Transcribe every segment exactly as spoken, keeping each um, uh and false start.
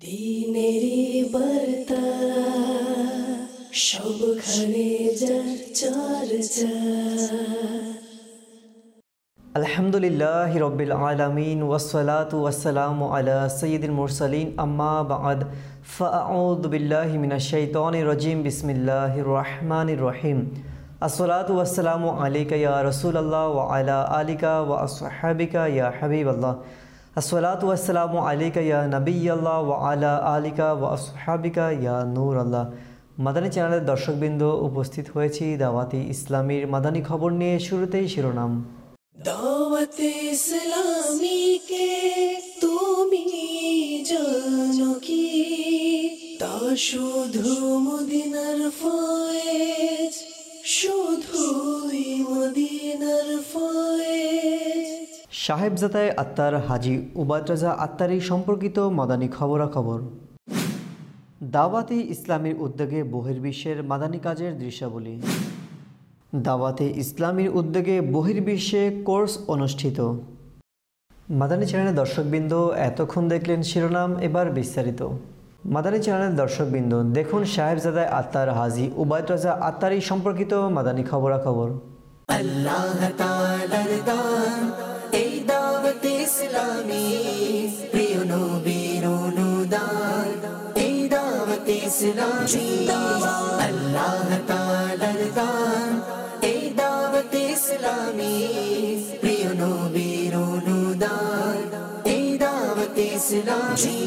দিনেরি বার্তা সবখানে যার চর্চা। আলহামদুলিল্লাহি রাব্বিল আলামিন ওয়াসসালাতু ওয়াসসালামু আলা সাইয়্যিদিল মুরসালিন আম্মা বা'দ ফাআউযু বিল্লাহি মিনাশ শাইতানির রাজিম বিসমিল্লাহির রহমানির রহিম। আসসালাতু ওয়াসসালামু আলাইকা ইয়া রাসূলুল্লাহ ওয়া আলা আলিকা ওয়া আসহাবিকা ইয়া হাবিবাল্লাহ। আসসালাতু ওয়াসসালামু আলাইকা ইয়া নবিয়াল্লাহ ওয়া আলা আলিকা ওয়া আসহাবিকা ইয়া নূরাল্লাহ। মাদানী চ্যানেলের দর্শকবৃন্দ, উপস্থিত হয়েছি দাওয়াতি ইসলামীর মাদানী খবর নিয়ে। শুরুতেই শিরোনাম। দাওয়াতে ইসলামীকে তুমি জানো কি, তা শুধু মদিনার ফয়েজ, শুধুই মদিনার ফয়েজ। সাহেবজাদায় আত্মার হাজী উবাদ রাজা আত্মারি সম্পর্কিত মাদানী খবরাখবর। দাওয়াতে ইসলামীর উদ্যোগে বহির্বিশ্বের মাদানী কাজের দৃশ্যাবলী। দাওয়াতে ইসলামীর উদ্যোগে বহির্বিশ্বে কোর্স অনুষ্ঠিত। মাদানী চ্যানেলের দর্শকবৃন্দ, এতক্ষণ দেখলেন শিরোনাম, এবার বিস্তারিত। মাদানী চ্যানেলের দর্শকবৃন্দ, দেখুন সাহেবজাদায় আত্মার হাজী উবাদ রাজা আত্মারি সম্পর্কিত মাদানী খবরাখবর। আল্লাহ তাআলার দান এই দাওয়াতে ইসলামী, প্রিয় নবীর অনুদান এই দাওয়াতে ইসলামী। আল্লাহ তাআলার দান এই দাওয়াতে ইসলামী, প্রিয় নবীর অনুদান এই দাওয়াতে ইসলামী।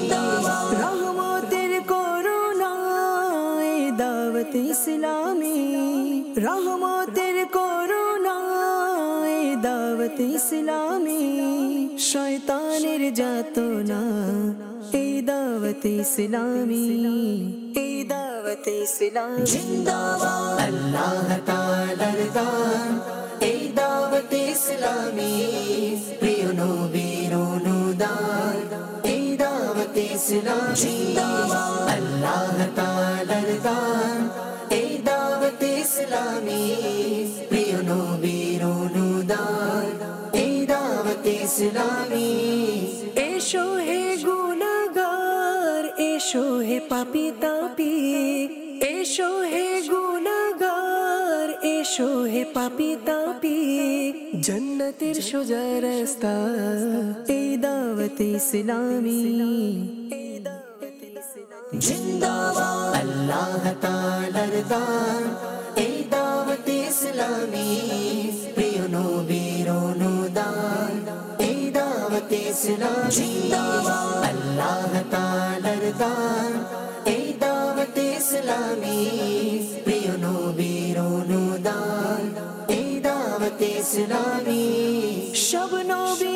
রহমতের করুণা এই দাওয়াতে ইসলামী, রহমতের করুণা এই দাওয়াতে ইসলামী। শয়তানের যাতনা এই দাওয়াতে ইসলামী, এই দাওয়াতে ইসলামী। জিন্দাবাদ আল্লাহ তাআলার দান এই দাওয়াতে ইসলামী, প্রিয় নবীর অনুদান এই দাওয়াতে ইসলামী। জিন্দাবাদ আল্লাহ তাআলার দান এই দাওয়াতে ইসলামী, প্রিয় নবীর অনুদান এই দাওয়াতে ইসলামী। এসো হে গুনাহগার, এসো হে পাপী তাপী, এসো হে গুনাহগার, এসো হে পাপী তাপী। জান্নাতের সোজা রাস্তা এই দাওয়াতে ইসলামী, এই দাওয়াতে ইসলামী। জিন্দাবাদ আল্লাহ তাআলার দান এই দাওয়াতে ইসলামী, প্রিয় নবীর অনুদান এই দাওয়াতে ইসলামী। জিন্দাবাদ আল্লাহ তাআলার দান এই দাওয়াতে ইসলামী, প্রিয় নবীর অনুদান এই দাওয়াতে ইসলামী। সব নবী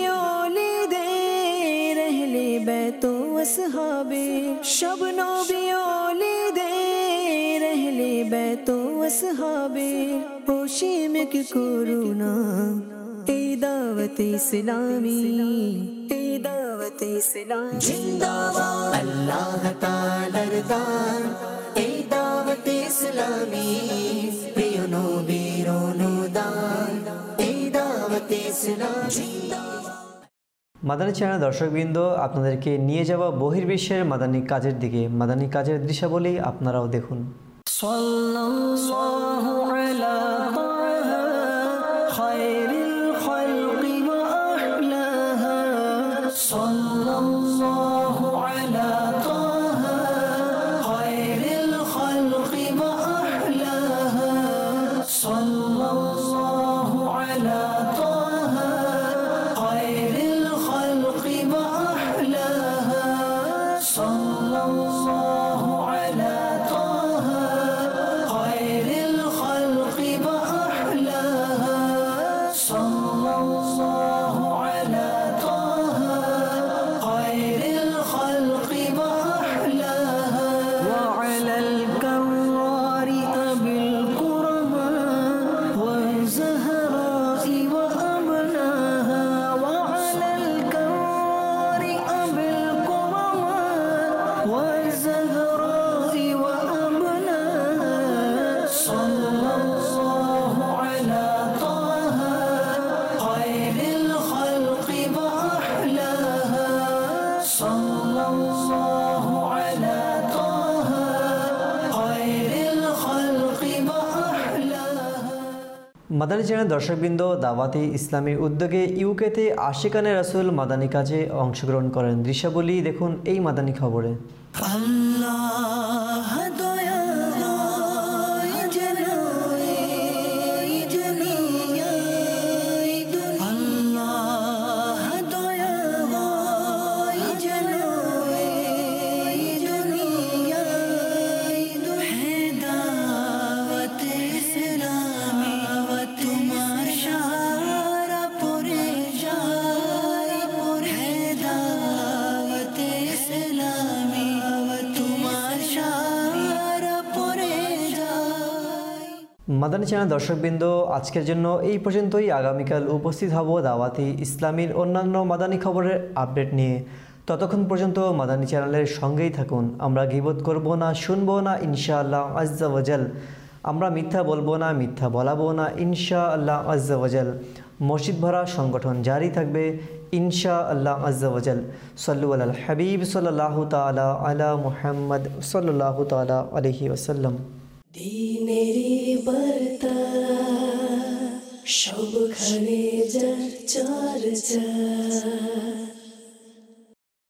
ওলিদের আহলে বাইত ও আসহাবে, সব নবী ওলিদের আহলে বাইত ও আসহাবে অসীমিক করুণা এই দাওয়াতে ইসলামী, এই দাওয়াতে ইসলামী। জিন্দাবাদ আল্লাহ তাআলার দান এই দাওয়াতে ইসলামী, প্রিয় নবীর অনুদান এই দাওয়াতে ইসলামী। মাদানী চ্যানেল দর্শকবৃন্দ, আপনাদেরকে নিয়ে যাওয়া বহির্বিশ্বের মাদানী কাজের দিকে। মাদানী কাজের দৃশ্যাবলী আপনারাও দেখুন। সাল্লাল্লাহু আলা তাহা খায়রিল খালকি ওয়া আহলাহা, সাল্লাল্লাহু আলা তাহা খায়রিল খালকি ওয়া আহলাহা, সাল্লাল্লাহু আলা তাহা খায়রিল খালকি ওয়া আহলাহা, সাল্লাল্লাহু আলা তাহা খায়রিল খালকি ওয়া আহলাহা, সাল্লাল্লাহু আলা তাহা খায়রিল খালকি ওয়া আহলাহা। ওয়া আলাল কাওয়ারি আবিল কুরমা ওয়া জাহরাই ওয়া আবনাহা, ওয়া আলাল কাওয়ারি আবিল কুরমা ওয়া জাহরাই ওয়া আবনাহা, সাল্লাল্লাহু আলা তাহা খায়রিল খালকি ওয়া আহলাহা, সাল্লাল্লাহু মাদানী চ্যানেল দর্শকবৃন্দ, দাওয়াতে ইসলামের উদ্যোগে ইউকেতে আশিকানে রাসূল মাদানী কাজে অংশগ্রহণ করেন। দৃশ্যাবলী দেখুন এই মাদানী খবরে। আল্লাহ মাদানী চ্যানেল দর্শকবৃন্দ, আজকের জন্য এই পর্যন্তই। আগামীকাল উপস্থিত হব দাওয়াতে ইসলামীর অন্যান্য মাদানী খবরের আপডেট নিয়ে। ততক্ষণ পর্যন্ত মাদানী চ্যানেলের সঙ্গেই থাকুন। আমরা গীবত করব না, শুনবো না ইনশাআল্লাহ আজ্জা ওয়াজাল। আমরা মিথ্যা বলবো না, মিথ্যা বলাবো না ইনশাআল্লাহ আজ্জা ওয়াজাল। মসজিদ ভরা সংগঠন জারি থাকবে ইনশাআল্লাহ আজ্জা ওয়াজাল। সাল্লু আলাল হাবিব সাল্লাল্লাহু তাআলা আলা মুহাম্মদ সাল্লাল্লাহু তাআলা আলাইহি ওয়াসাল্লাম। দিনেরি বার্তা সবখানে যার চর্চা।